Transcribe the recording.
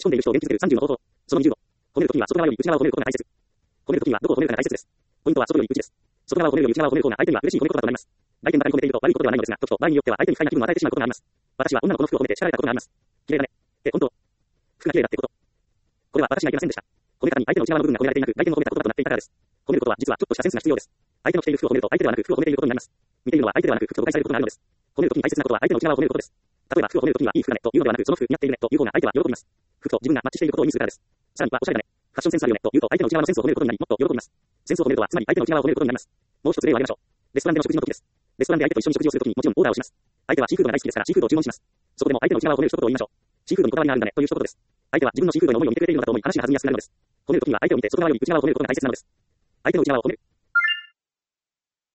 込んでいる人を元気づける30の方法。その20度。褒めるときは外側より内側を褒めることが大切。褒めるときはどこを褒めるかが大切です。ポイントは外より内です。外側を褒めるより内側を褒める方が相手には嬉しい褒めることだとなります。外見ばかり褒めていると悪いことではないのですが、時と場合によっては相手に不快な気分を与えてしまうことがあります。私は女の子の服を褒めて叱られたことがあります。綺麗だね。本当。服が綺麗だってこと。これは私がいけませんでした。褒め方に相手の内側の部分が褒められていなく、外見を褒めた言葉となっていたからです。褒めることは実はちょっとしたセンスが必要です。相手の着ている服を褒めると相手ではなく服を褒めていることになります。見ているのは相手ではなく服と誤解されることがあるのです。褒めるときに大切なことは相手の内側を褒めることです。例えば服を褒めるときにはいい服だねというのではなく、その服似合っているねという方が相手は喜びます。服と自分がマッチしていることを意味するからです。さらにはおしゃれだね。ファッションセンスあるよねというと相手の内側のセンスを褒めることになり、もっと喜びます。センスを褒めるとはつまり相手の内側を褒めることになります。もう一つ例を挙げましょう。レストランでの食事の時です。レストランで相手と一緒に食事をするときにもちろんオーダーをします。相手はシーフードが大好きですからシーフードを注文します。そこでも相手の内側を褒める一言を言いましょう。シーフードにこだわりがあるんだねという一言です。相手は自分のシーフードへの思いを見てくれているのだと思い話が弾みやすくなるのです。褒めるときには相手を見て外側より内側を褒めることが大切なのです。相手の内側を褒める。